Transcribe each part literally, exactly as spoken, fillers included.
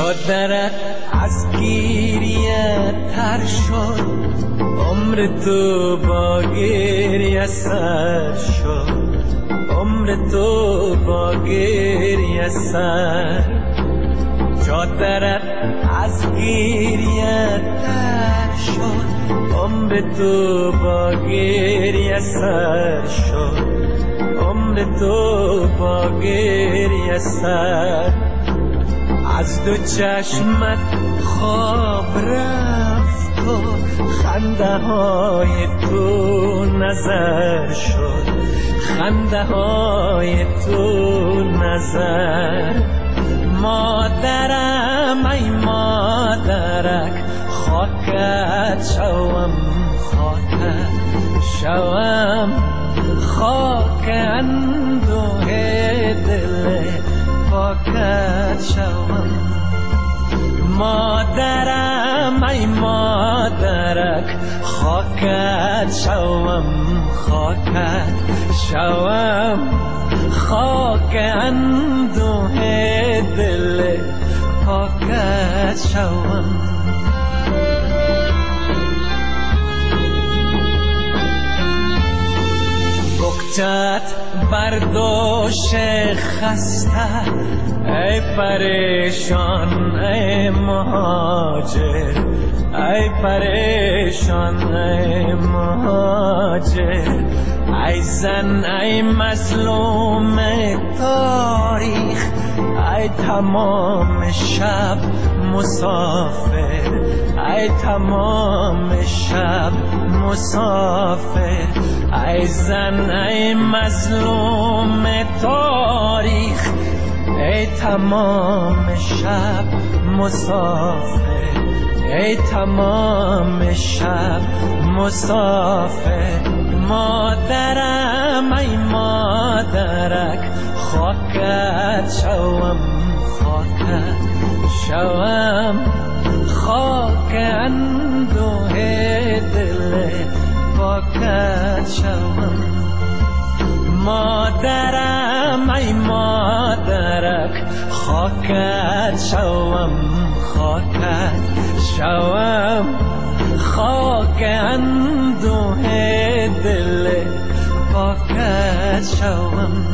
شادرت از گیریه تر شد، عمر تو با گریه سر شد، عمر تو با گریه سر. شادرت از گیریه تر شد، عمر تو با گریه سر شد، عمر تو با گریه سر. از دو چشمت خواب رفت و خنده های تو نظر شد، خنده های تو نظر. مادرم ای مادرک، خاکت شوم خاکت شوم، خاک اندوه دل پاکت شوم. مادرم ای مادرک، خاکت شوم خاکت شوم، خاک اندوه دل پاکت شوم. بکتت بردوش خسته، ای پریشان ای مهاجر، ای پریشان ای مهاجر. ای زن ای مظلوم تاریخ، ای تمام شب مسافر، ای تمام شب مسافر. ای زن ای مظلوم تاریخ، ای تمام شب مسافر، ای تمام شب مسافر. مادرم ای مادرک، خاکت شوم خاکت شوم، خاک اندوه دل پاکت شوم. مادرم ای مادرک، خاکت شوم خاکت شوم، خاک اندوه دل پاکت شوم.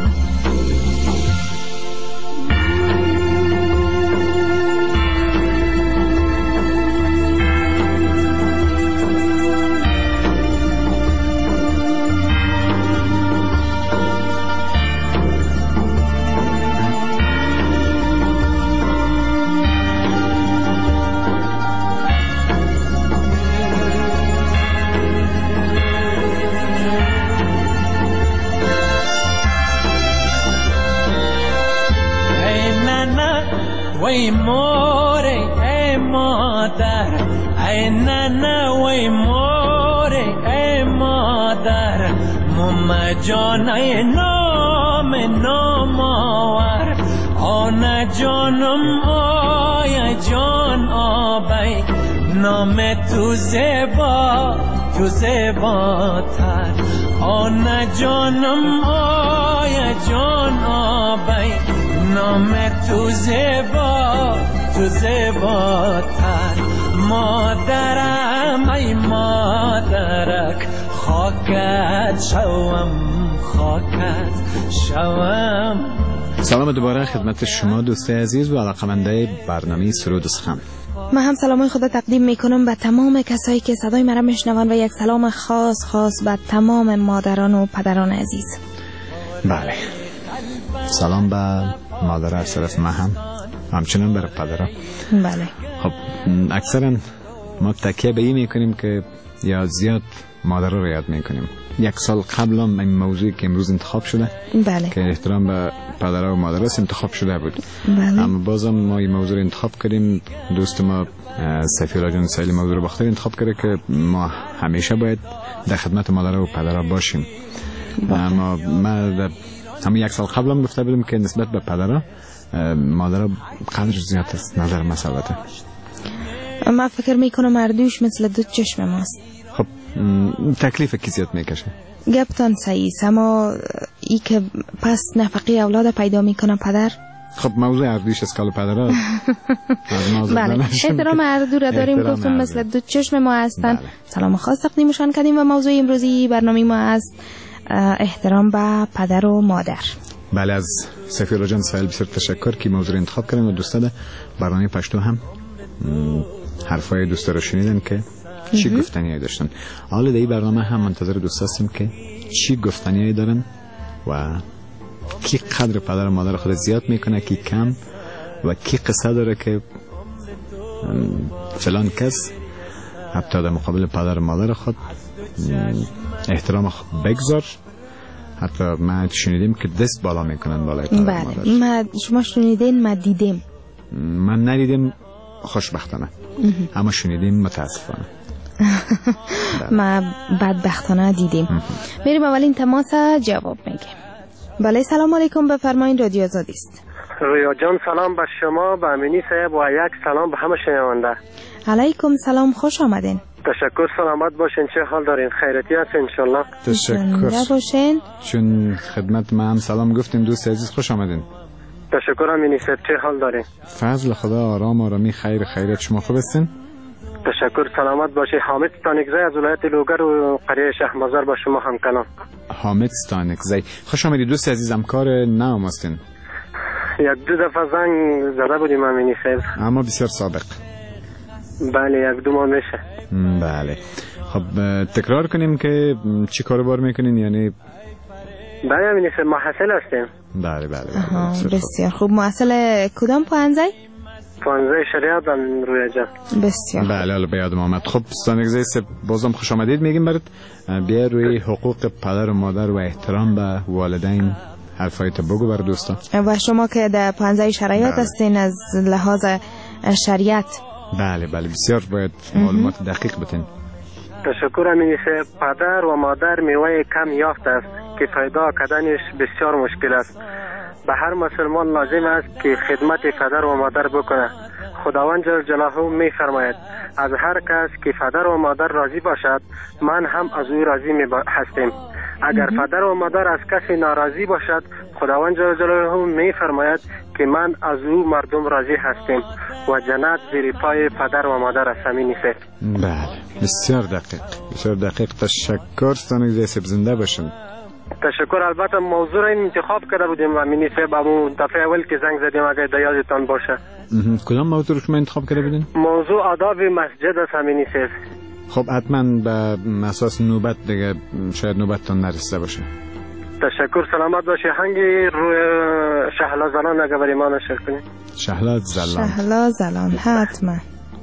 وی موری ای مادر، ای ننه وی موری ای مادر. ماما جان ای نام نام آور، آن جانم آی جان آبی. نام تو زیبا تو زیباتر، آن جانم آی جان آبی. نام تو زیبا تو زیباتر. مادرم ای مادرک، خاکت شوم خاکت شوم. سلام دوباره خدمت شما دوستای عزیز و علاقمندای برنامه سرود و سخن. من هم سلامای خدا تقدیم میکنم به تمام کسایی که صدای مرا میشنون و یک سلام خاص خاص به تمام مادران و پدران عزیز. بله، سلام به مادر از طرف من هم، همچنان برای پدرها. بله. خب اکثرا ما تکیه به این میکنیم که یا زیاد مادر رو یاد میکنیم. یک سال قبل هم این موضوعی که امروز انتخاب شده، بله، که احترام به پدرها و مادرها انتخاب شده بود. بله. اما بازم ما این موضوع رو انتخاب کردیم. دوست ما سفیرا جان سایل موضوع رو بخاطر انتخاب کرده که ما همیشه باید در خدمت مادرها و پدرها باشیم. بله. اما ما در همون یک سال قبل هم گفته بودم که نسبت به پدرها مادرها قدر زیاد است نظر مسئولیته. من فکر میکنم اردوش مثل دو چشم ماست. خب تکلیف کی زیاد میکشه؟ گپتان صحیح است، اما ای که پس نفقه اولاد پیدا میکنه پدر، خب موضوع اردیش اسکال پدر بله احترام هر دو را داریم، گفتم مثل دو چشم ما هستند. سلام خاص تقدیمشان کردیم و موضوع امروزی برنامه ما است احترام به پدر و مادر. بله از سفیرا جان سایل بسیار تشکر که موضوع انتخاب کردیم و دوستا برنامه پشتو هم حرفای دوستا رو شنیدن که چی گفتنی داشتن. حالا در این برنامه هم منتظر دوستا هستیم که چی گفتنی دارن و کی قدر پدر و مادر خود زیاد میکنه، کی کم، و کی قصه داره که فلان کس حتی در مقابل پدر و مادر خود احترام خود بگذار. حتی ما شنیدیم که دست بالا میکنن بالای پدر و مادر. ما شما شنیدین؟ ما دیدیم. من ندیدیم خوشبختانه، اما شنیدیم متاسفانه. ما بدبختانه دیدیم. میریم اولین تماس جواب میگیم. بله سلام علیکم، بفرمایید رادیو آزادی است. رویا جان سلام به شما، به امینی صاحب و یک سلام به همه شنونده. علیکم سلام، خوش آمدین. تشکر، سلامت باشین، چه حال دارین؟ خیرتی هست انشالله؟ تشکر باشین. چون خدمت ما هم سلام گفتیم دوست عزیز، خوش آمدین. تشکر امینی صاحب، چه حال دارین؟ فضل خدا، آرام آرامی، خیر خیرت. شما خوب هستین؟ تشکر، سلامت باشی. حامد ستانکزی از ولایت لوگر و قریه شهرمزار با شما همکنم. حامد ستانکزی، خوش آمدید دوست عزیزم. کار نام هستین؟ یک دو دفعه زنگ زده بودیم امینی صاحب، اما بسیار سابق. بله یک دو ماه میشه. بله خب تکرار کنیم که چی کاروبار میکنین؟ یعنی بله امینی صاحب محصل هستیم. بله بله, بله. بسیار خوب. محصل کدام پوهنځی؟ پوهنځی شریعت هم روی جان. بسیار بله حالا به یادم آمد. خب ستانکزی صاحب بازم خوش آمدید میگیم برات. بیا روی حقوق پدر و مادر و احترام به والدین حرفایت بگو بر دوستا. و شما که در پوهنځی شریعت هستین از لحاظ شریعت. بله بله بسیار باید معلومات دقیق بتین. تشکر امینی صاحب. پدر و مادر میوه کم یافت است که پیدا کردنش بسیار مشکل است. به هر مسلمان لازم است که خدمت پدر و مادر بکنه. خداوند جل جلاله می فرماید از هر کس که پدر و مادر راضی باشد من هم از او راضی می هستم. اگر پدر و مادر از کسی ناراضی باشد خداوند جل جلاله می فرماید که من از او مردم راضی هستم و جنت زیر پای پدر و مادر است. امینی صاحب. بله بسیار دقیق بسیار دقیق. تشکر ستانکزی صاحب، زنده باشین. تشکر. البته موضوع این انتخاب کرده بودیم امینی صاحب، اما دفعه اول که زنگ زدیم اگر در یادتان باشه. کدام موضوع رو شما انتخاب کرده بودین؟ موضوع آداب مسجد است امینی صاحب. خب حتما به اساس نوبت دیگه شاید نوبتتان نرسیده باشه. تشکر، سلامت باشی. هنگی روی شهلا زلان اگر برای ما نشر کنید. شهلا زلان. شهلا زلان حتما.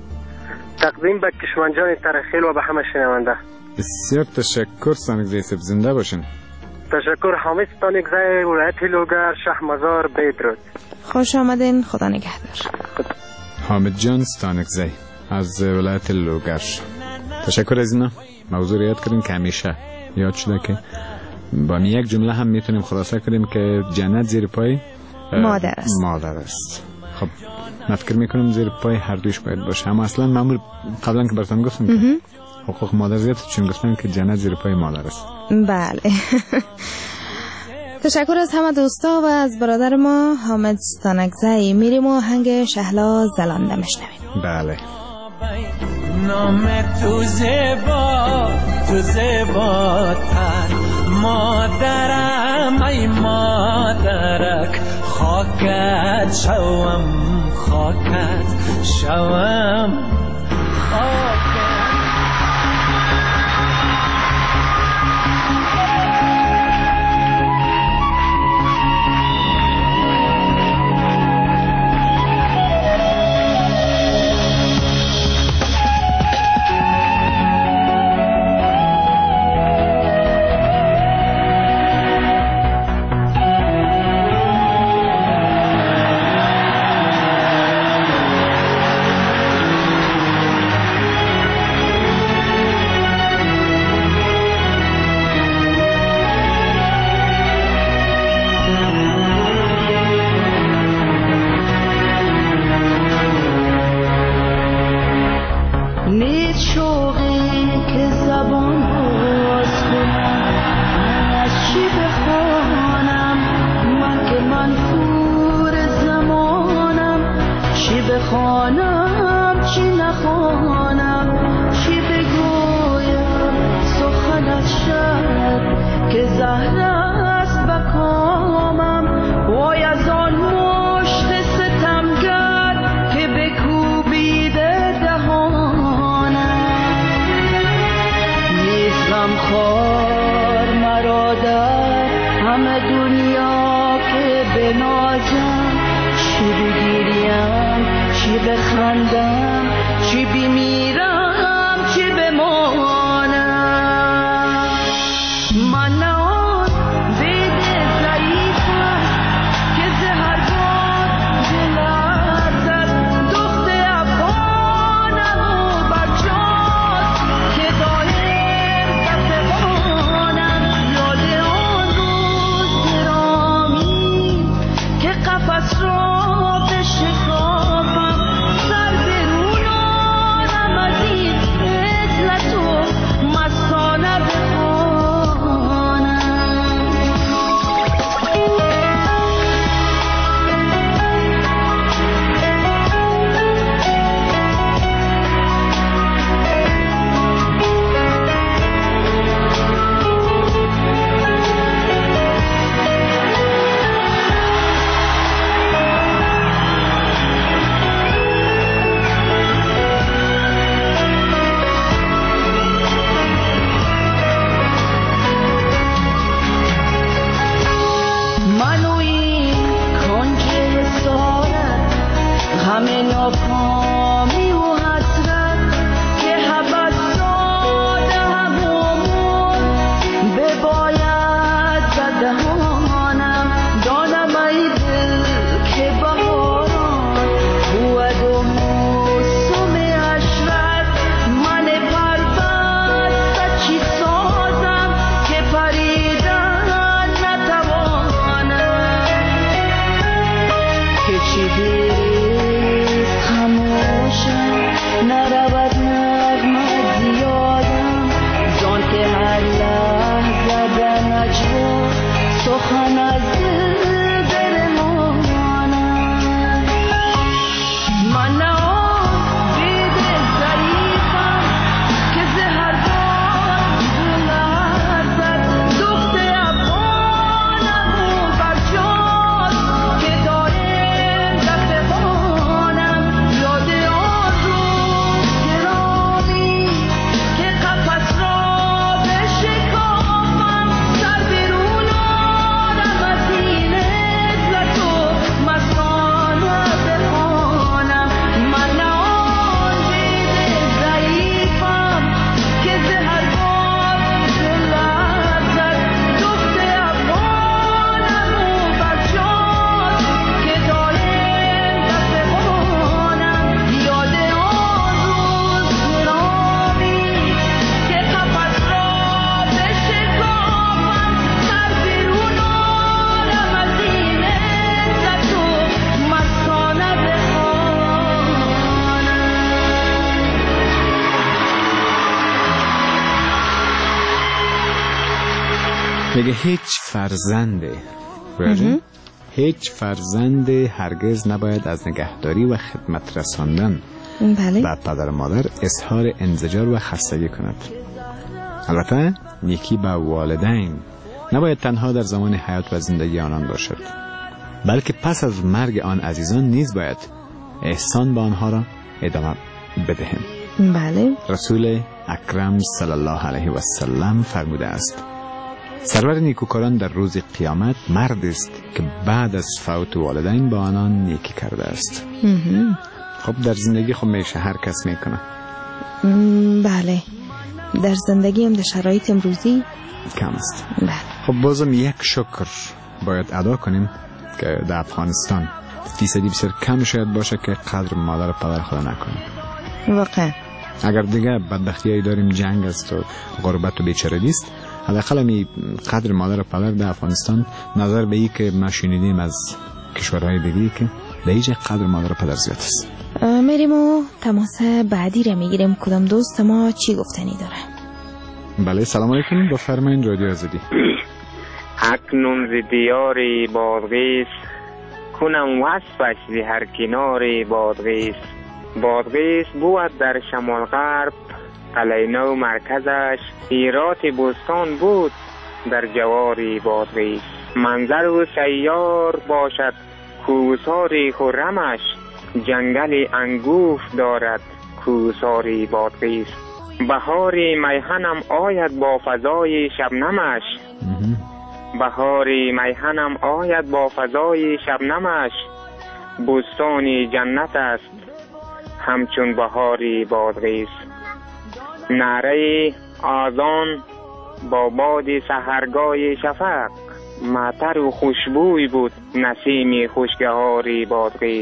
تقدیم به کشمنجان ترخیل و به همه شنونده. بسیار تشکر ستانکزی صاحب، زنده باشین. تشکر. حامد ستانکزی ولایت لوگر شهرمزار بدرود. خوش آمدین، خدا نگهدار. حامد جان ستانکزی از ولایت لوگر، تشکر از اینا. موضوع یاد کردیم که همیشه یاد شده که با یک جمله هم میتونیم خلاصه کنیم که جنت زیر پای مادر است. مادر است. خب من فکر میکنم زیر پای هر دوش باید باشه، اما اصلا معمول قبلا که براتون گفتم که حقوق مادر زیاد، چون گفتن که جنت زیر پای مادر است. بله. تشکر از همه دوستا و از برادر ما حامد ستانکزی. میریم و هنگ شهلا زلانده میشنویم. بله. نام تو زیبا تو زیباتر مادرم ای مادرک خاکت شوم خاکت شوم خاکت. بخوانم چی نخوانم، چی بگویم سخنت شد که زهر است بکامم. وای از آن مشت ستمگر که بکوبیده دهانم. نیست غمخوار مرا در همه دنیا که بنازم، چی بگیریم چی بخندم، چی بمیرم چی بمانم. من نه آن بید ضعیفم که زهر باد دلت دخت افغانم و برجاست که دایم دفقانم. یاد آن روز گرامی که قفس را بشکافم، سر برونانم از این عزلت و مستانه بخوانم. منو این کنج حسارت، همه ناکامی و حسرت که هوس داده همون بباید بدهانم. دانم ای دل که بهاران بود و موسم عشرت، من پربسته چی سازم که پریدن نتوانم. که چی دیریست خموشم، نرود نغمت زیادم، زان که هر لحظه در نجوا سخن از دل برمانم. من نه آن بید ضعیفم که زهر باد دلت دخت افغانم و برجاست که دایم دفقانم. یاد آن روز گرامی که قفس را بشکافم، سر برونانم از این عزلت و مستانه بخوانم. من نه آن بید ضعیفم که زهر باد دلت دخت افغانم و برجاست که دایم دفقانم. یاد آن روز گرامی که قفس را بشکافم، سر برونانم از این عزت و مستانه بخوانم. میگه هیچ فرزند رویا جان، هیچ فرزند هرگز نباید از نگهداری و خدمت رساندن بله. به پدر و مادر اظهار انزجار و خستگی کند. البته نیکی به والدین نباید تنها در زمان حیات و زندگی آنان باشد، بلکه پس از مرگ آن عزیزان نیز باید احسان به آنها را ادامه بدهیم. بله. رسول اکرم صلی الله علیه و سلم فرموده است سرور نیکوکاران در روز قیامت مرد است که بعد از فوت والدین با آنان نیکی کرده است. خب در زندگی خب میشه هر کس میکنه. بله، در زندگی هم در شرایط امروزی کم است. بله. خب بازم یک شکر باید ادا کنیم که در افغانستان فیصدی بسیار کم شاید باشه که قدر مادر و پدر خود نکنیم. واقعا اگر دیگه بدبختیایی داریم، جنگ است و غربت و بیچارگی است، حداقل می قدر مادر و پدر در افغانستان نظر به این که ما شنیدیم از کشورهای دیگه که به هیچ قدر مادر و پدر زیاد است. میریم و تماس بعدی رو میگیریم. کدام دوست ما چی گفتنی داره؟ بله سلام علیکم، بفرمایید رادیو آزادی. اکنون ز دیار بادغیس کنم وصفش زی هر کنار بادغیس. بادغیس بود در شمال غرب، قلعه نو مرکزش، هیرات بستان بود در جواری بادغیس. منظر و سیار باشد کوهساری خرمش، جنگل انگوف دارد کوهساری بادغیس. بهاری میهنم آید با فضای شبنمش، بهاری میهنم آید با فضای شبنمش. بستانی جنت است همچون بهاری بادغیس. نعره آذان با باد سحرگاه شفق، معطر و خوشبوی بود نسیم خوشگهاری بادغیس.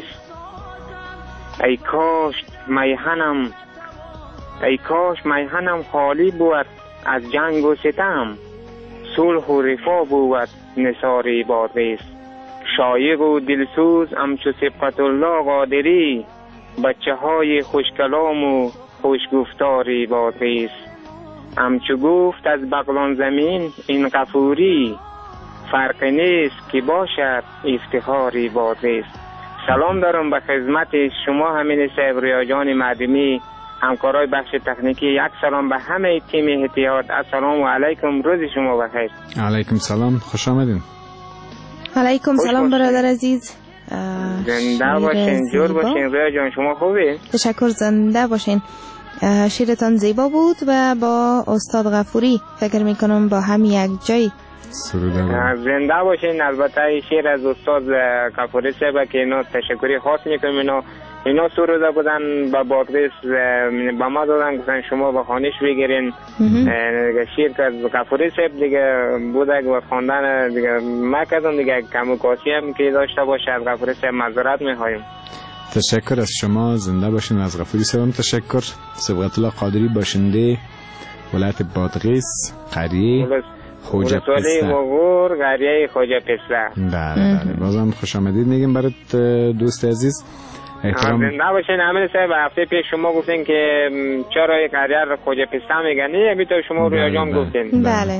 ای کاش میهنم ای کاش میهنم خالی بود از جنگ و ستم، صلح و رفاه بود نثاری بادغیس. شایق و دلسوز همچو سبقت الله قادری، بچه های خوشکلام و خوشگفتاری بادغیس. همچو گفت از بغلان زمین این غفوری، فرق نیست که باشد افتخاری بادغیس. سلام دارم به خدمت شما همین صاحب ریا جان معدمی، همکارای بخش تکنیکی. یک سلام به همه تیم اتحاد. السلام علیکم، روز شما بخیر. علیکم سلام، خوش آمدین. علیکم سلام برادر عزیز. زنده باشین، جور باشین. ریا جان شما خوبی؟ تشکر، زنده باشین. شیرتان زیبا بود و با استاد غفوری فکر میکنم با هم یک جای زنده باشین. البته شیر از استاد غفوری صاحب که اینا تشکری خاص میکنم. اینا اینا سروده بودن با بادغیس، با ما دادن گفتن شما با خانش بگیرین. شیر که از غفوری صاحب دیگه بوده و خواندن دیگه ما کردم دیگه کم و کاسی هم که داشته باشه از غفوری صاحب معذرت میخوایم. تشکر از شما، زنده باشین. از غفوری صاحب تشکر. سبقت الله قادری باشنده ولایت بادغیس، قریه خوجه پسته، مغور، قریه خوجه پسته. بله بله، بازم خوش آمدید میگیم برات دوست عزیز. احترام زنده باشین. امیر صاحب هفته پیش شما گفتین که چرا یک قریه خوجه پسته میگن، این تو شما روی جان گفتین. بله.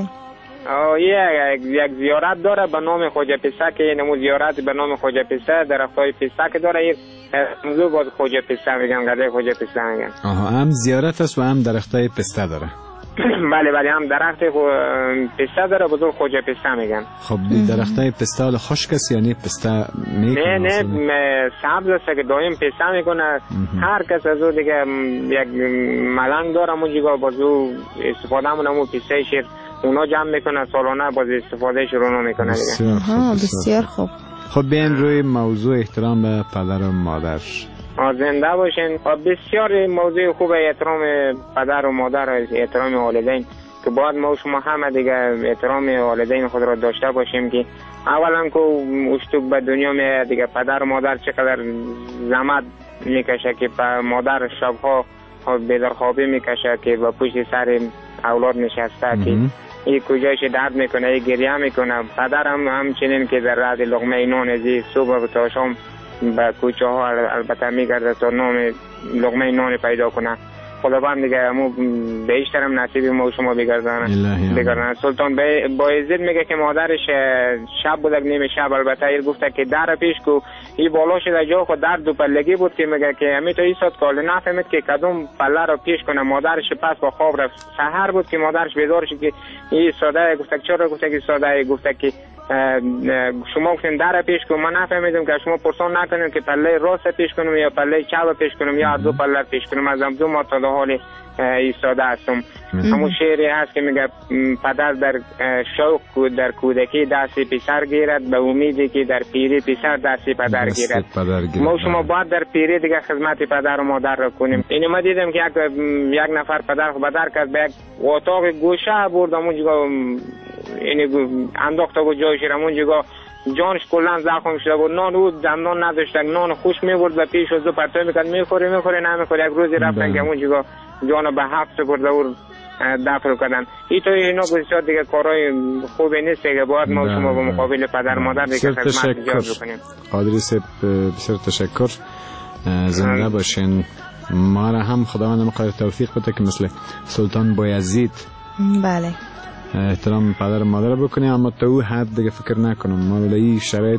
یک یک زیارت داره به نام خوجه پسته که نمو زیارت به نام خوجه پسته، درختای پسته که داره، یک موضوع باز خوجه پسته میگن، قریه خوجه پسته میگن. آها، هم زیارت است و هم درختای پسته داره. بله بله، هم درخت پسته داره، بزرگ خوجه پسته میگن. خب درختای پسته حالا خشک است یعنی پسته میکنه؟ نه نه، سبز است که دایم پسته میکنه. هر کس از او دیگه یک ملنگ داره اونجا بازو استفاده همون همون پسته شیر اونا جمع میکنه، سالانه باز استفاده شروع میکنه دیگه. آها بسیار خوب. خب بیاین روی موضوع احترام به پدر و مادر. زنده باشین. بسیار موضوع خوب، احترام پدر و مادر، احترام والدین که باید ما شما همه دیگه احترام والدین خود را داشته باشیم که اولا که اشتوک به دنیا می دیگه پدر و مادر چقدر زحمت میکشه که مادر شبها بیدار خوابی میکشه که با پشت سر اولاد نشسته که این کجایش درد میکنه، این گریه میکنه. پدر هم همچنین که در رد لقمه نان ازی صبح تا شام به کوچه ها البته میگرده تا نام لقمه نان پیدا کنه. خداوند دیگه همو بیشتر هم نصیب ما شما بگردانه بگردانه. سلطان بایزید میگه که مادرش شب بودک نیمه شب البته ایر گفته که در پیش کو این بالا شده جا خود درد دو پلگی بود که میگه که همی تو ایساد کاله نفهمید که کدوم پله را پیش کنه. مادرش پس با خواب رفت. سحر بود که مادرش بیدار شد که این ساده گفته چرا گفته که ساده گفته که شما گفتین در پیش کنم. من نفهمیدم که شما پرسان نکنیم که پله راست پیش کنم یا پله چپ پیش کنم یا دو پله پیش کنم. از دو ما تا حال ایستاده هستم. همون شعری هست که میگه پدر در شوق در کودکی دستی پسر گیرد، به امیدی که در پیری پسر دستی پدر گیرد. ما شما باید در پیری دیگه خدمت پدر و مادر را کنیم. اینو ما دیدم که یک یک نفر پدر خو بدر کرد به یک اتاق گوشه برد اونجا اینو انداخته بود جایش را اونجا جانش کلا زخم شده بود. نان بود دندان نداشت، نان خوش میبرد و پیش از دو پرتو میکرد میخوره میخوره نمیخوره. یک روزی رفتن که اونجا جانو به حق سپرد و دفن کردن. این تو اینا بسیار دیگه کارهای خوبی نیست که باید ما شما به مقابل پدر مادر دیگه خدمت ایجاد بکنیم. قادری صاحب بسیار تشکر، زنده باشین. ما را هم خداوند مقدر توفیق بده که مثل سلطان بایزید بله احترام پدر و مادر بکنیم، اما تا او حد دیگه فکر نکنم. ما ولی شرایط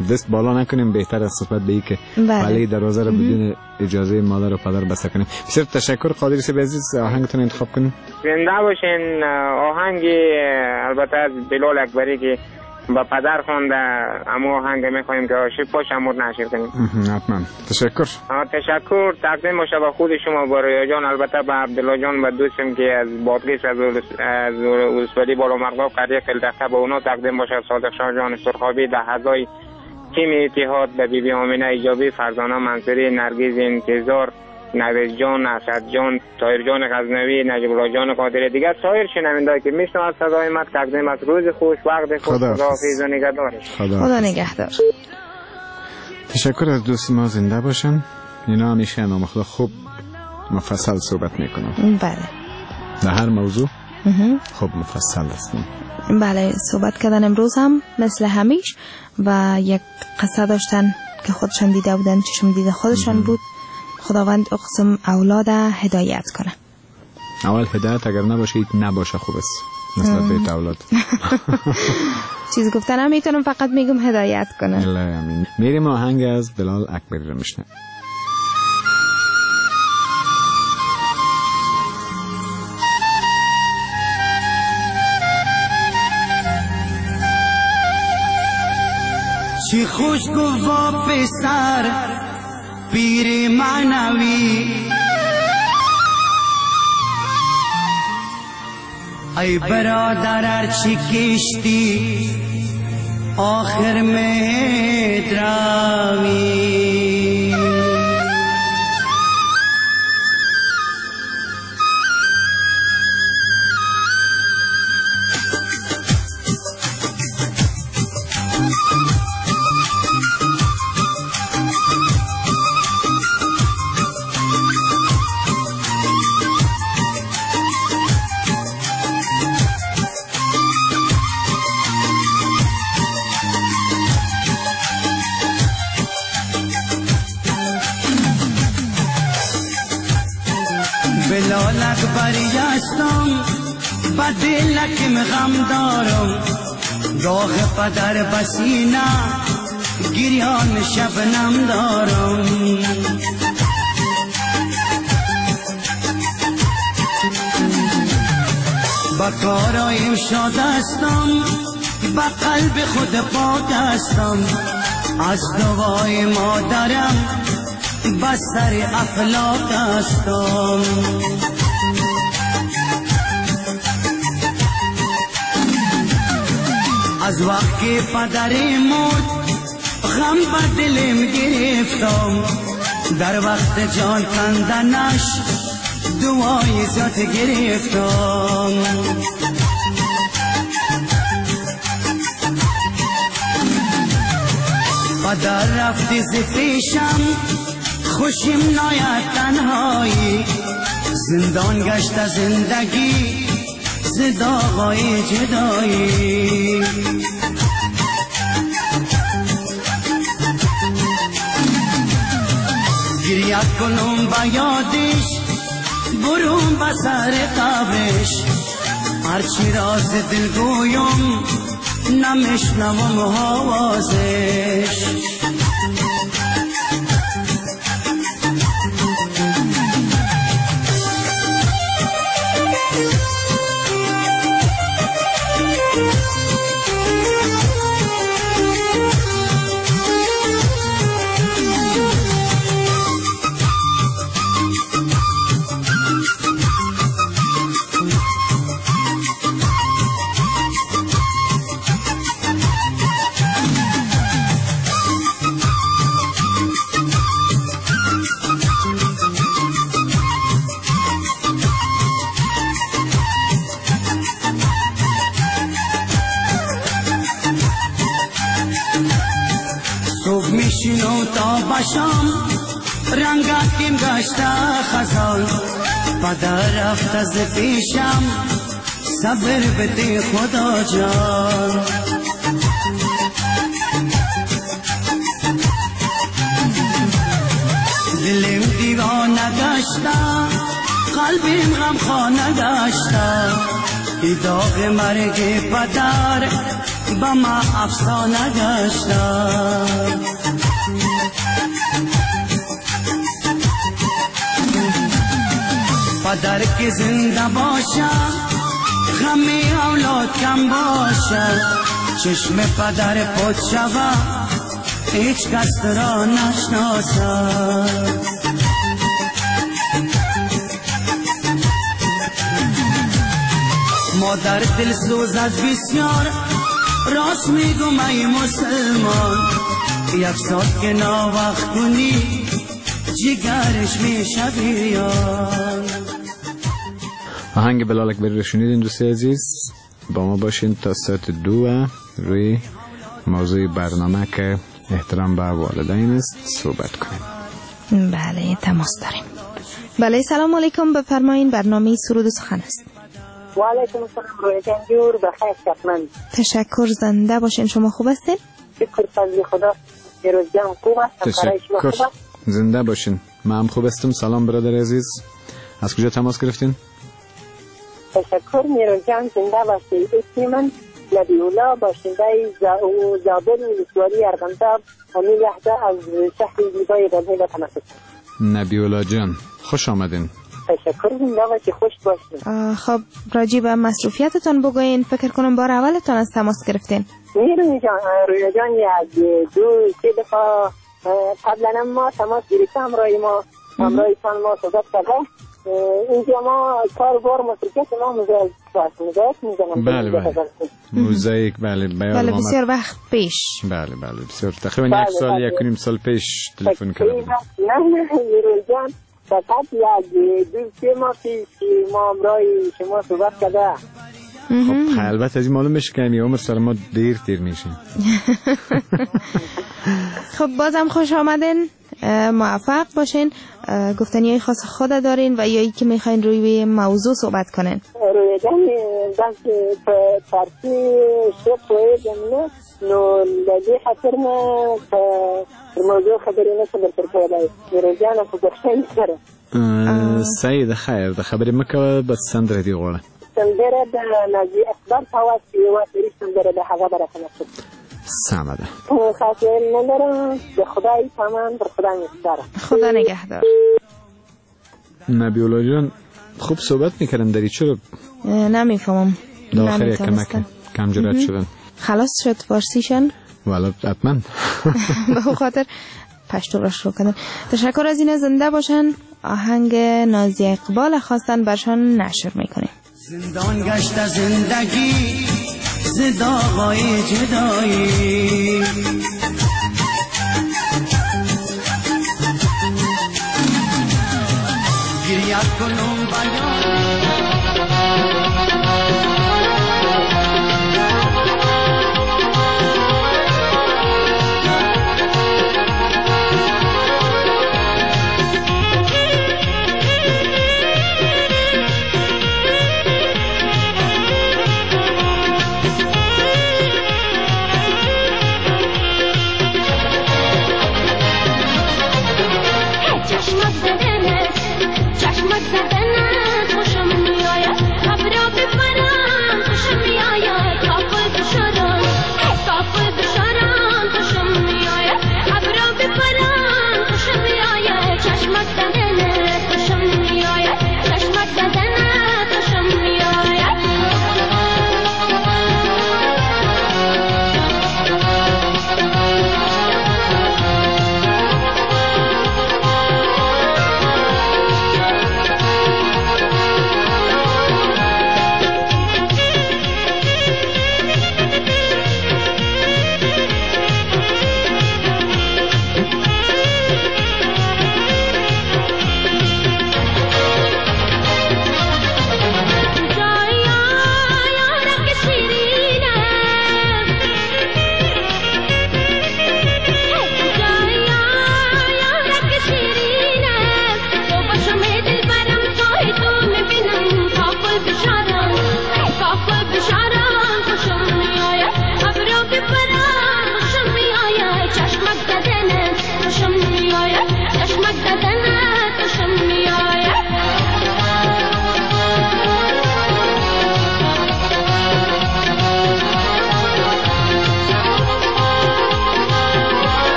دست بالا نکنیم، بهتر است نسبت به اینکه پله دروازه رو بدون اجازه مادر و پدر بسته کنیم. بسیار تشکر قادری صاحب عزیز، آهنگتون انتخاب کنیم. زنده باشین. آهنگ البته از بلال اکبری که با پدر خونده، اما آهنگ میخوایم که عاشق باش امور نشیر کنیم. حتما. تشکر. تشکر. تقدیم باشه به خود شما، با رویا جان، البته به عبدالله جان و دوستم که از بادغیس از از ولسوالی بالا مرغاب قریه فلدخته، به اونا تقدیم باشه. صادق شاه جان سرخابی، ده هزای تیم اتحاد، به بی بی آمینه ایجابی، فرزانه منصوری، نرگیز انتظار، نویز جان، اسد جان، طاهر جان غزنوی، نجیب الله جان قادری، دیگر سایر شنوندهایی که میشنوند صدای من، تقدیم از روز خوش، وقت خوش، خداحافظ و نگهدارش. خدا نگهدار. تشکر از دوست ما، زنده باشن. اینا همیشه نام خدا خوب مفصل صحبت میکنن. بله. در هر موضوع خوب مفصل هستن. بله، صحبت کردن امروز هم مثل همیش و یک قصه داشتن که خودشان دیده بودن، چشم دیده خودشان بود. خداوند اقسم اولاد هدایت کنه. اول هدایت اگر نباشه نباشه خوب است نسبت به اولاد. چیز گفتن هم میتونم، فقط میگم هدایت کنه. الله امین. میریم آهنگ از بلال اکبری رو میشنویم. چی خوش گفت پسر پیر معنوی، ای برادر ارچی کشتی آخر میں دراوی. بلال اکبری هستم، با دلکم غم دارم، داغ پدر بسینه گریان شبنم دارم. با کارایم شاد هستم، با قلب خود پاک هستم، از دوای مادرم بستر اخلاق هستم. از وقت که پدری مرد غم بر دلم گرفتم، در وقت جان کندنش دعای ذات گرفتم. پدر رفتی ز پیشم خوشیم ناید تنهایی، زندان گشت زندگی ز داغای جدایی. گریه کنم با یادش برون با سر قبرش، هرچی راز دل گویم نمیشنوم آوازش. میشینم تا باشم رنگاتیم گشته خزان، پدر رفت از پیشم صبر بده خدا جان. دلم دیوانه گشته قلبیم غم خانه گشته، ای داغ مرگ پدر با ما افسانه گشتم. پدر که زنده باشه غم اولاد کم باشه، چشم پدر پد شوه هیچ کس را نشناسه. مادر دل سوز از بسیار راست میگم ای مسلمان، یک سال که ناوقت کنی جگرش میشه بیان. آهنگ بلال اکبری رو شنیدین دوستی عزیز، با ما باشین تا ساعت دو روی موضوع برنامه که احترام به والدین است صحبت کنیم. بله تماس داریم. بله سلام علیکم، بفرمایین، برنامه سرود و سخن است. و علیکم السلام روی جنجور، بخیر شکمند. تشکر، زنده باشین. شما خوب هستین؟ شکر فضل خدا، میروز جان خوب است. تشکر، زنده باشین. من هم خوب هستم. سلام برادر عزیز، از کجا تماس گرفتین؟ تشکر میروز جان، زنده باشین. اسم من نبیولا باشنده زابل ولسوالی ارغنداب امید احدا از شهر زیبای غزنی به تماس. نبیولا جان خوش آمدین. تشکر، زنده باشی، خوش باشین. خب راجع به مصروفیتتان بگوین. فکر کنم بار اولتان از تماس گرفتین. میروز جان، روی جان یک دو سه دفعه قبلا ما تماس گرفتم، رای ما همراهی تان ما صحبت کرده. اینجا ما کار بار مصروفیت ما موزاییک باست، موزاییک میزنم. بله بله موزاییک، بله بله بسیار وقت پیش. بله بله بسیار تقریبا یک سال یک کنیم سال پیش تلفن کردم. نه نه میروز جان، فقط یک دو سه ماه پیش ما همراهی شما صحبت کرده. خب البته از این معلوم بشه که عمر سر ما دیر تیر میشیم. خب بازم خوش آمدین، موفق باشین. گفتنی های خاص خود دارین و یا ای که میخواین روی موضوع صحبت کنین؟ روی جان بس پرسی شب توی جمعه نو لدی خطر ما موضوع خبری نسو برتر کولای. روی جان اکو بخشین سره سعید خیر ده خبری مکوه بس سندره دی غوله سندره ده نازی اخبار تاوات و سریش سندره ده حقا برکنه شد سامده. خاصی ندارم، به خدای تمام، بر خدا میسپارم. خدا نگهدار. نبیولا جان خوب صحبت میکردن داری، چرا نمیفهمم دا آخر یک کمک کم جرات شدن؟ خلاص شد فارسیشن؟ والا حتما به خاطر پشتو را شروع کردن. تشکر از این، زنده باشن. آهنگ نازی اقبال خواستن برشان نشر میکنیم. زندان گشت زندگی زداغای جدایی، گریت کنم بیان چشمت زدنت خوشم میاد.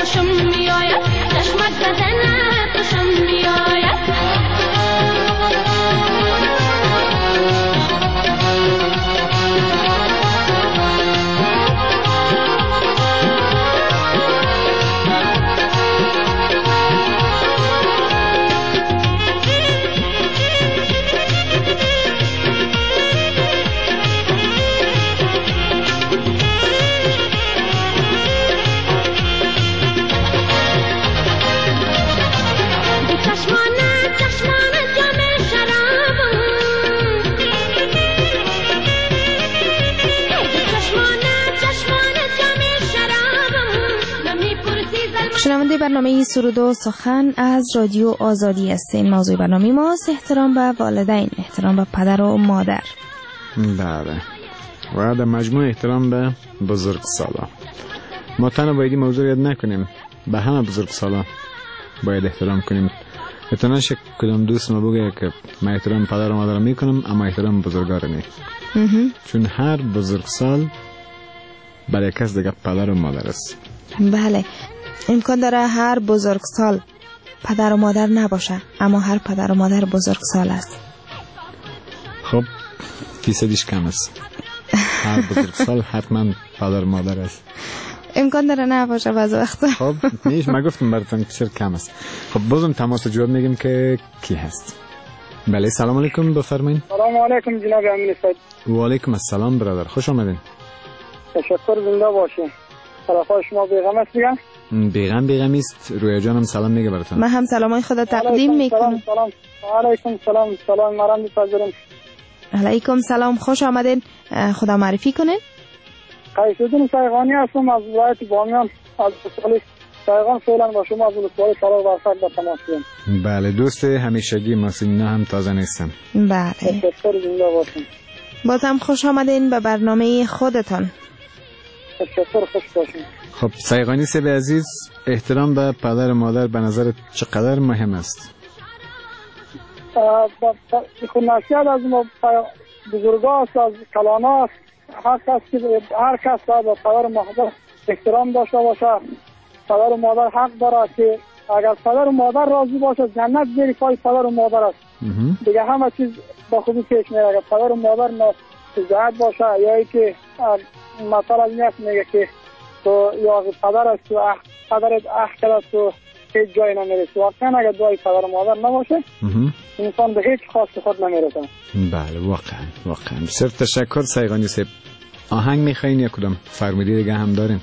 خوشم میآید چشمت زدن خوشم میآید شنونده برنامه سرود و سخن از رادیو آزادی است. این موضوع برنامه ماست احترام به والدین، احترام به پدر و مادر. بله و در مجموع احترام به بزرگ سالا. ما تنها باید این موضوع یاد نکنیم، به همه بزرگ سالا باید احترام کنیم. اتنا شک کدام دوست ما بگه که من احترام پدر و مادر میکنم اما احترام بزرگا رو نی، چون هر بزرگ سال برای کس دیگه پدر و مادر است. بله امکان داره هر بزرگ سال پدر و مادر نباشه اما هر پدر و مادر بزرگ سال است. خب فیصدیش کم است. هر بزرگ سال حتما پدر و مادر است. امکان داره نباشه بعض وقتا. خب نیش من گفتم براتون بسیار کم است. خب بازم تماس جواب میگیم که کی هست. بله سلام علیکم بفرمایید. سلام علیکم جناب امین صاحب. و علیکم السلام برادر خوش آمدین. تشکر زنده باشین. طرفای شما بیغم است دیگه؟ بیغم بیغمی است. رویا جانم سلام میگه براتون. من هم سلامای خدا تقدیم میکنم. سلام علیکم سلام سلام مرام میپذیرم. علیکم سلام خوش آمدین. خدا معرفی کنین. قیس‌الدین سایغانی هستم از ولایت بامیان از سال سایغان فعلا با شما از ولایت سالار برفت به تماس هستم. بله دوست همیشگی ما سینا هم تازه نیستم. بله تشکر زنده باشین. بازم خوش آمدین به برنامه خودتان. تشکر خوش باشین. خب سایغانی سیب عزیز احترام به پدر و مادر به نظر چقدر مهم است؟ خود نصیحت از ما بزرگا است از کلانا است. هر کس که هر کس باید به پدر و مادر احترام داشته باشه. پدر و مادر حق داره که اگر پدر و مادر راضی باشه جنت زیر پای پدر و مادر است. دیگه همه چیز با خوبی پیش میره. اگر پدر و مادر ناراضی باشه یا اینکه مثلا میاد میگه که تو یا پدر است تو پدرت اخ کرد تو هیچ جایی نمیرسی. واقعا اگر دعای پدر و مادر نباشه انسان به هیچ خواست خود نمیرسه. بله واقعا واقعا بسیار تشکر سایغانی صاحب. آهنگ میخواین یا کدام فرمودی دیگه هم دارین؟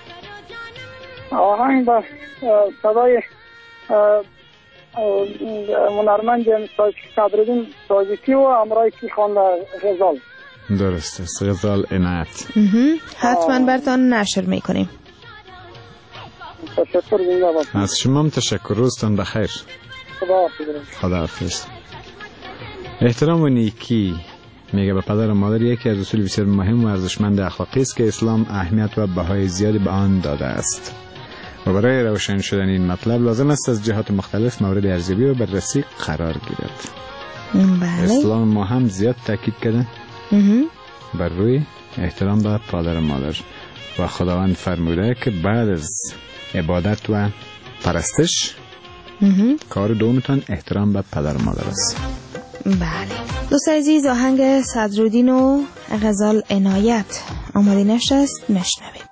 آهنگ با صدای هنرمند صدرالدین تاجیکی و امرای کی خوانده غزال. درسته غزال عنایت. حتما براتون نشر میکنیم. تشکر زنده باشید. از شما هم تشکر. روزتون بخیر. خداحافظ. خداحافظ. احترام و نیکی میگه به پدر و مادر یکی از اصول بسیار مهم و ارزشمند اخلاقی است که اسلام اهمیت و بهای زیادی به آن داده است و برای روشن شدن این مطلب لازم است از جهات مختلف مورد ارزیابی و بررسی قرار گیرد. بله. اسلام ما هم زیاد تاکید کرده بر روی احترام به پدر و مادر و خداوند فرموده که بعد از عبادت و پرستش کار دومتان احترام به پدر و مادر است. بله دوست عزیز آهنگ صدرالدین و غزال عنایت آماده نشست مشنویم.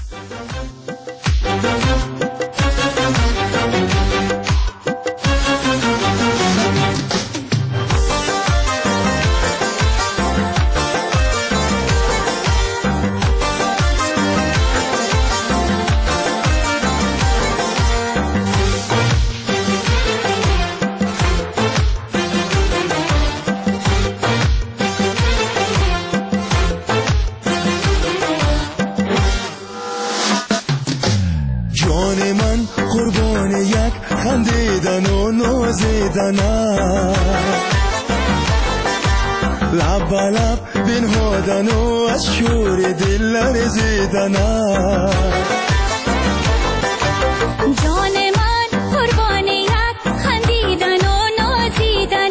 خندیدن و نازیدن لب لب بنهادن و از شور دل لرزیدن جان من قربان یک خندیدن و نازیدن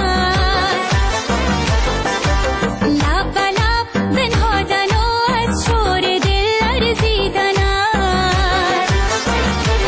لب لب بنهادن و از شور دل لرزیدن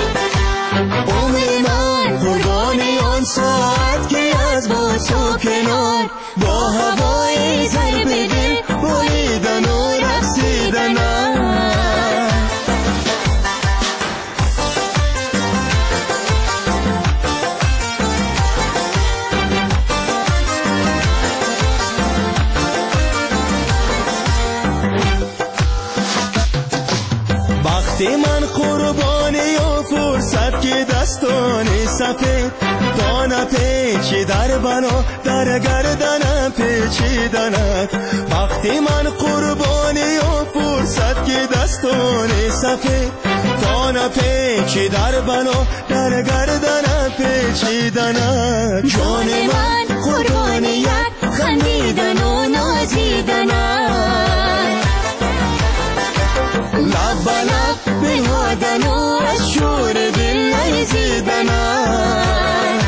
وقتی من قربانی و فرصت که دستانی سفید دانه پیچی در بنا در گردن پیچیدنت وقتی من قربانی و فرصت که دستانی سفید دانه پیچی در بنا در گردن پیچیدنت جان من قربانی یک خندیدن و نازیدنت لب لب بنهادن و از شور دل لرزیدنت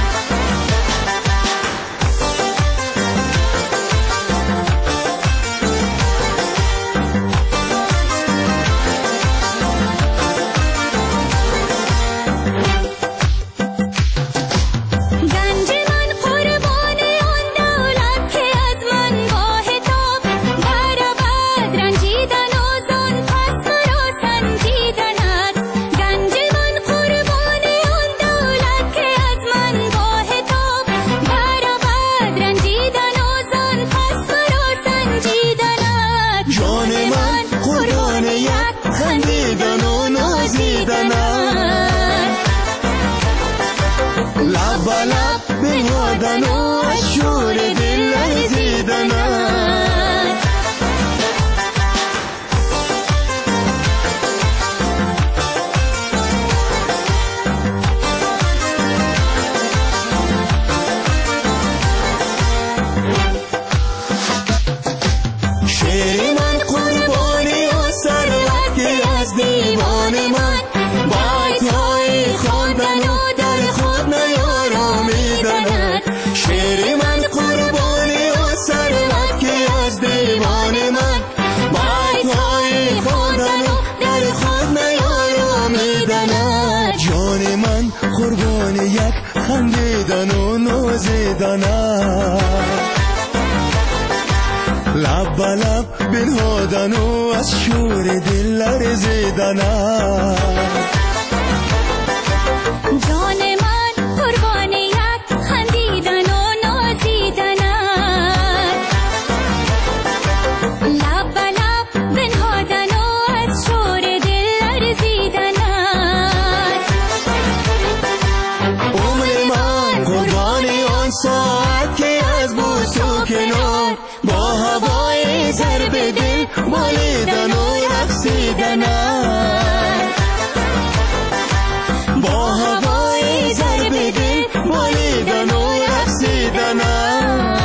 لب لب بنهادن و از شور دل لرزیدنت شعر من قربانی و ثروتی از دیوان من بایت‌های خواندن و در خود نیارامیدنت شعر من قربانی و ثروتی از دیوان من بایت‌های خواندن و در خود نیارامیدنت جان من قربانی یک خندیدن و نازیدنت لب لب بنهادن و از شور دل لرزیدنت جان من قربانی یک خندیدن و نازیدنت لب لب بنهادن و از شور دل لرزیدنت عمر من قربانی آن ساعت که از بوسو کنار با هوای ضرب دل بالیدن و رقصیدنت با هوای ضرب دل بالیدن و رقصیدنت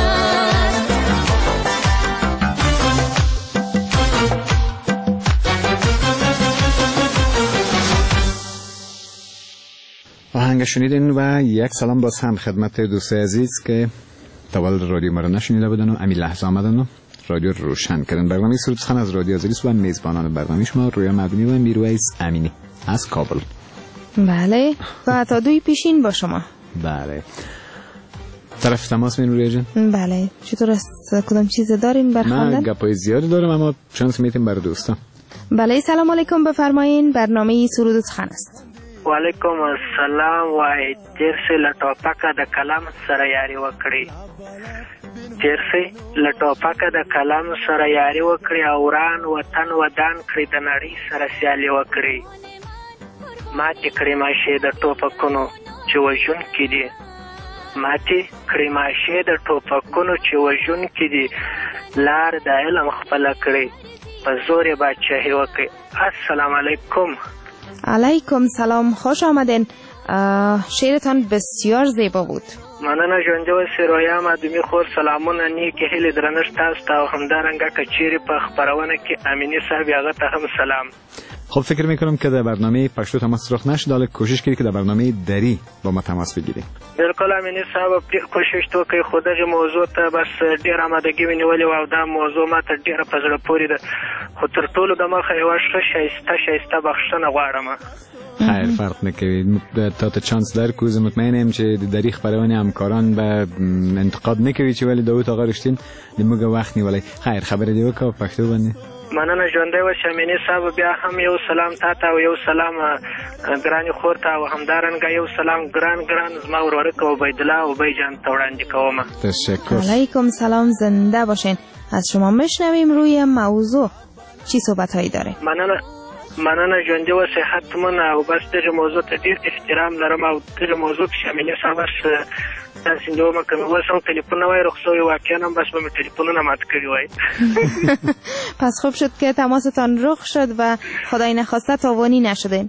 آهنگ شنیدین و یک سلام باز هم خدمت دوستای عزیز که تاول رادیو ما را نشنیده بودن و امی لحظه آمدن و رادیو روشن کردن. برنامه سرودخان از رادیو آزادی و میزبانان برنامه شما رویا مردمی و میرویس امینی از کابل. بله و تا دوی پیشین با شما. بله طرف تماس می رویا جان. بله چطور است؟ کدام چیز دارین برخواندن؟ من گپای زیادی دارم اما چانس میتیم برای دوستان. بله سلام علیکم بفرمایین برنامه سرودخان است. و علیکم السلام وای چیرسي لټوپکه د کلام سره یاري وکړي چیرسي لټوپکه د کلام سره یاري وکړي او وران وطن ودان کړی د نړۍ سره سیالي وکړي ماتې کړې ماشې د ټوپکونو چې وژونکي دي ماتې کړې ماشې د ټوپکونو چې وژونکي دي لار د علم خپله کړې په زور یې بادشاهي وکړي. السلام علیکم. علیکم سلام خوش آمدین. شعرتان بسیار زیبا بود. مننه ژوندۍ اوسئ رویا مادومي خور سلامونه نیکې هیلې درنښت تاسو ته او همدارنګه که چیرې په خپرونه کې امینی صاحب هغه ته هم سلام. خب فکر میکنم که در برنامه پشتو تماس رخ نشد حالا کوشش کنید که در برنامه دری با ما تماس بگیرید. بالکل امینی صاحب کوشش وکړئ خو دغه موضوع ته بس ډیر آمادګي ونیولې او دا موضوع ماته ډیره په زړه پورې ده خو تر ټولو د مخه یوه ښه ښایسته ښایسته بخښنه غواړم. خیر فرق نکوید تا تا چانس در کوز مطمئنم چې د دری خبرونه همکاران به انتقاد نکوي چې ولی داوود آقا رښتین دموږ وخت نیولای. خیر خبر دی وکړه پښتو باندې. مننه ژوندۍ اوسې امینی صاحب بیا هم یو سلام تا ته او یو سلام ګرانې خور ته او همدارنګه یو سلام ګران ګران زما ورورک عبیدالله اوبی جان ته وړاندې کوم. تشکر. علیکم سلام زنده باشین. از شما میشنویم روی موضوع چی صحبت‌هایی داره؟ مننه مننه ژوندي و صحتمن او بس دغه موضوع ته ډېر احترام لرم او دغه موضوع کې شاملې صاحب بس تاسو نو مکه اوس هم تلیفون وای رخصوی واقعا هم بس به تلیفونونه مات کړی وای. پس خوب شد که تماستان رخ شد و خدای نخواسته تاوانی نشده.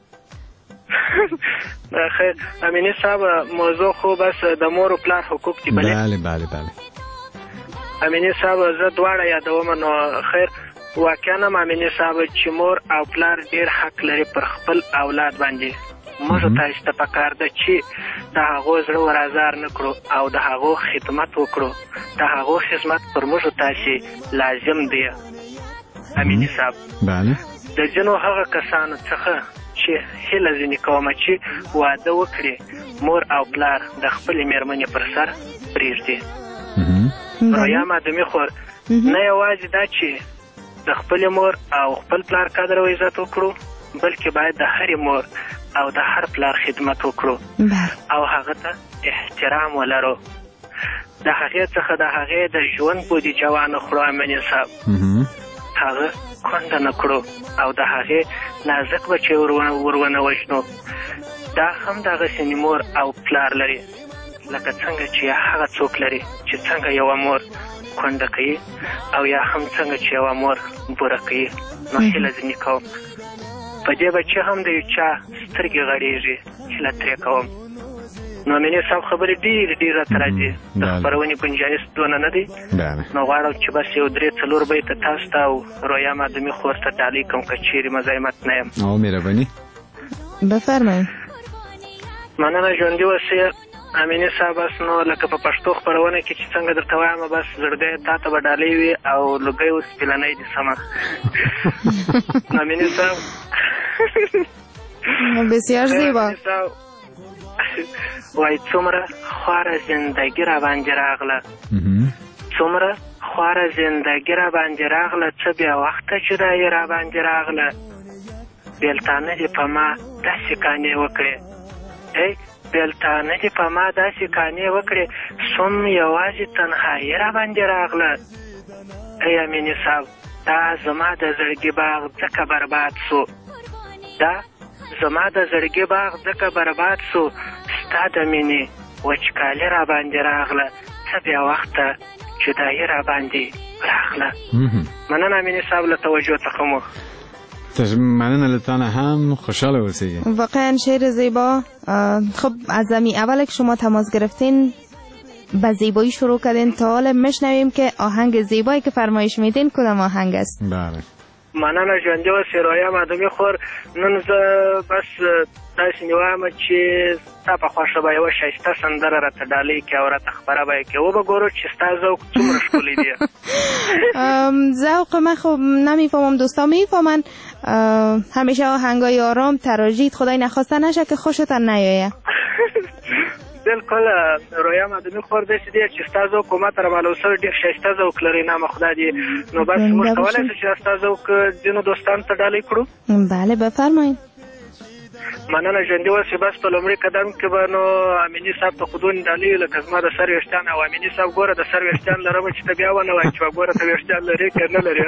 خیر امینی صاحب موضوع خو بس د مور او پلار حقوق دي. بله بله بله. امینی صاحب زه دواړه یادوم. نو خیر واقعا هم امینی صاحب چې مور او پلار ډیر حق لري پر خپل اولاد باندې. موږ تاسو ته پکار ده چې د هغو زړه ور ازار نه کړو او د هغو خدمت وکړو. د هغو خدمت پر موږ تاسو لازم دی امینی صاحب. بله. د جنو هغه کسانو څخه چې هله ځینې کومه چې واده وکړي مور او پلار د خپلې مېرمنې پر سر پرېږدي. رویا مادامي خور نه یوازې دا چې د خپلې مور او خپل پلار قدر او عزت وکړو بلکې باید د هرې مور او د هر پلار خدمت وکړو او هغه ته احترام ولرو. د هغې څخه د هغې د ژوند بودیجه وانه خورو امیني صاحب. هغه کونډه نه کړو او د هغې نازک بچی ورونه وژنو. دا هم دغسې مور او پلار لري لکه څنګه چې هغه څوک لري چې څنګه یوه مور کونډه کوي او یا هم څنګه چې یوه مور بوره کوي. نو هیله ځینې کوم په دې بچي هم د یو چا سترګې غړېږي هیله ترې کوم. نو امیني صاحب خبرې ډېرې ډېرې راته راځي د خپرونې ګنجایش دونه نه دی. نو غواړم چې بس یو درې څلور بیته تاسو ته او رویا مادامي خور ته ډالۍ کوم که چیرې مزاحمت نه یم. او مهرباني بفرمایئ. مننه ژوندي اوسئ امیني صاحب. بس نو لکه په پښتو خپرونه کې چې څنګه درته وایم بس زړګی تا ته به ډالۍ وي او لوګی اوس پیلنی دي سمه. امیني صاحب بسیار زیبا. وای څومره خواره زندگی را باندې راغله څومره خواره زندگی را باندې راغله څه بیا وخته جدایي را باندې راغله بیلتانه دې په ما داسې کانې وکړې ای بیلتانه دې په ما داسې کانې وکړې سم یوازې تنهایي را باندې راغله. ای امیني صاحب دا زما د زړګي باغ ځکه برباد سو دا زما د زړګي باغ ځکه برباد سو ستا د مینې وچکالي را باندې راغله څه بیا وخته جدایي را باندې راغله. مننه امیني صاحب له توجه څخه مو. مننه له تانه هم خوشحال اوسید. واقعا شعر زیبا. خب از زمین اول که شما تماس گرفتین به زیبایی شروع کردین تا حالا میشنویم که آهنگ زیبایی که فرمایش میدین کدام آهنگ است؟ بله. مننه ژوندي اوسئ رویا مادامي خور. نن زه بس داسې نیوایم چې ستا په خوښه به یوه ښایسته سندره راته ډالۍ کړې او راته خپره به یې کړې وبه ګورو چې ستا ذوق څومره ښکلی دی. ذوق من خب نمیفهمم دوستا میفهمن. همیشه آهنگای آرام تراژید خدای نخواسته نشه که خوشتان نیایه. بالکل رویا مادامي خور داسې دی چې ستا ذوق ما ته رامعلوم شوی ډېر ښایسته ذوق لري نامه خدای دې. نو بس موږ کولی شو چې ستا ذوق ځینو دوستانو ته ډالۍ کړو. بله بفرمایئ. مننه ژوندي اوسئ. بس په لومړي قدم کې به نو امیني صاحب ته خو دونې ډالۍ لکه زما د سر ویښتان او امیني صاحب ګوره د سر ویښتان لرم چې ته بیا ونه وایې چې ګوره ته ویښتان لرې که نه لرې.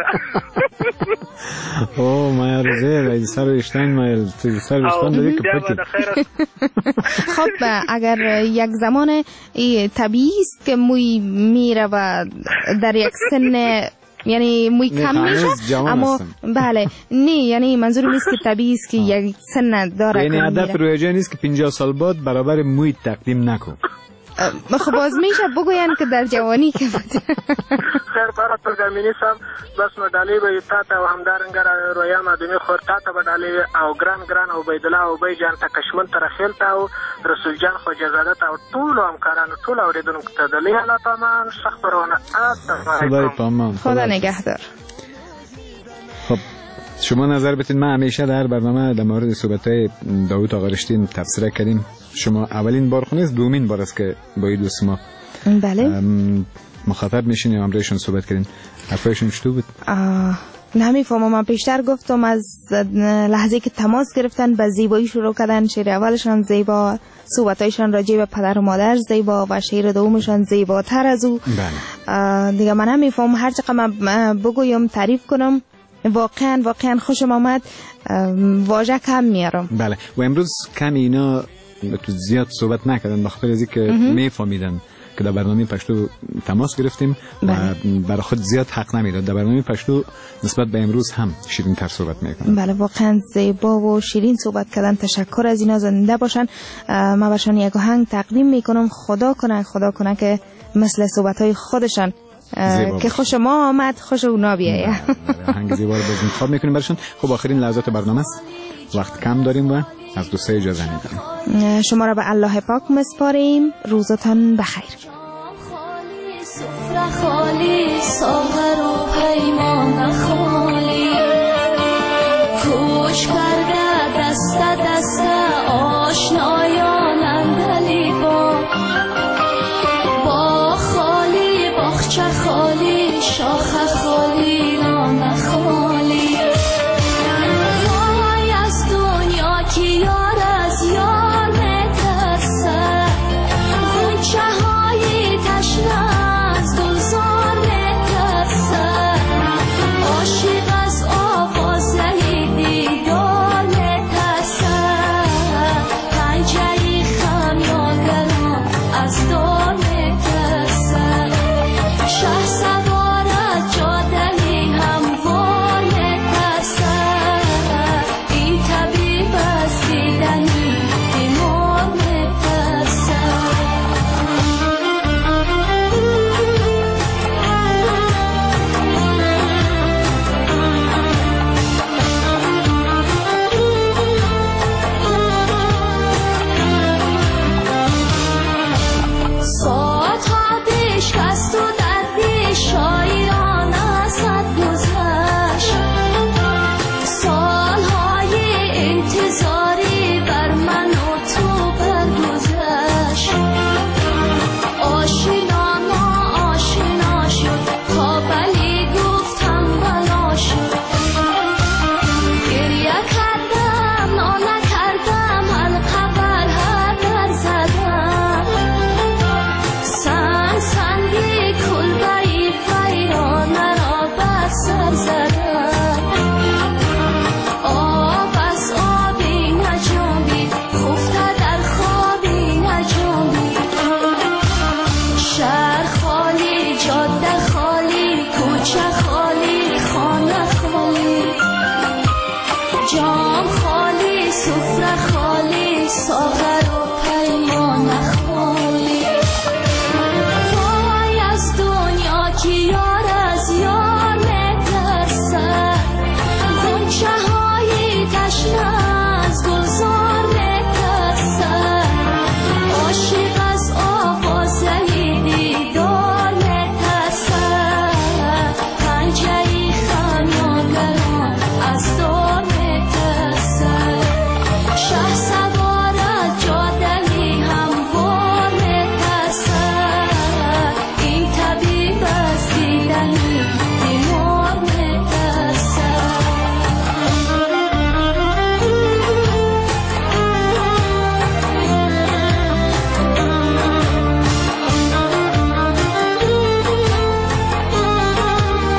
او ما یارزه د سر ویښتان ما سر ویښتان لري که پکې. خب اگر یک زمان طبیعی است که موی میره و در یک سن یعنی موی کم میشه اما بله نه یعنی منظور نیست که طبیعی است که یک سن داره. یعنی هدف روی جای نیست که پنجاه سال بعد برابر موی تقدیم نکن. خب باز میشه بگوین که در جوانی که خیر برات پر امیني صاحب. بس نو ډالۍ به تا ته او همدارنګه رویا مادامي خور تا ته به ډالۍ او ګران ګران او عبیدالله او بی جان ته کشمن ته رخیل ته او رسول جان خوجزاده ته او ټولو همکارانو ټولو اورېدونکو ته د لوی الله پامان ښه خپرونه. خدای پامان. خدا نگهدار. خب شما نظر بتین. ما همیشه در برنامه در مورد صحبت‌های داوود آقا رشتین تبصره کردیم. شما اولین بار خونست دومین بار است که با این دوست ما بله مخاطب میشین یا همراهشون صحبت کردین. حرفایشون چطور بود؟ نمیفهمم. من پیشتر گفتم از لحظه که تماس گرفتن به زیبایی شروع کردن. شعر اولشان زیبا، صحبتایشان راجع به پدر و مادر زیبا و شعر دومشان زیباتر از او. بله. دیگه من نمیفهمم هر چقدر من بگویم تعریف کنم واقعا واقعا خوشم آمد. واژه کم میارم. بله و امروز کم اینا تو زیاد صحبت نکردن به خاطر از اینکه میفهمیدن که در برنامه پشتو تماس گرفتیم و برای خود زیاد حق نمیداد. در برنامه پشتو نسبت به امروز هم شیرین تر صحبت میکنن. بله واقعا زیبا و شیرین صحبت کردن. تشکر از اینا. زنده باشن. من برشان یک آهنگ تقدیم میکنم. خدا کنه خدا کنه که مثل صحبت های خودشان که خوش ما آمد خوش اونا بیایه. آهنگ زیبا رو باز انتخاب میکنیم برشان. خب آخرین لحظات برنامه است. وقت کم داریم و از دوستای اجازه میدیم. شما را به الله پاک مسپاریم. روزتان بخیر. سفره خالی ساغر و پیمان خالی کوچ کرده دست دست آشنایان اندلی با با خالی باغچه خالی شاخه خالی رانه خالی وای از دنیا که یار از یار نترسه غنچه های تشنه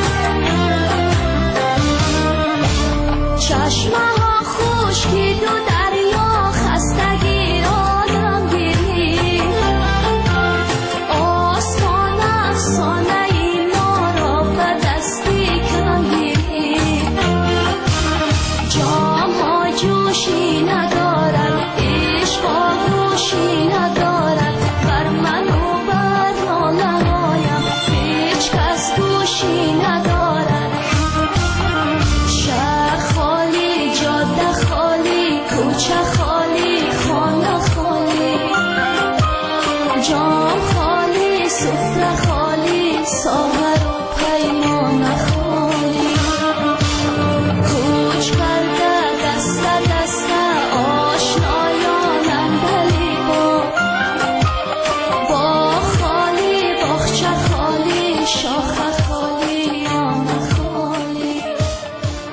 چشمه ها خوش که دو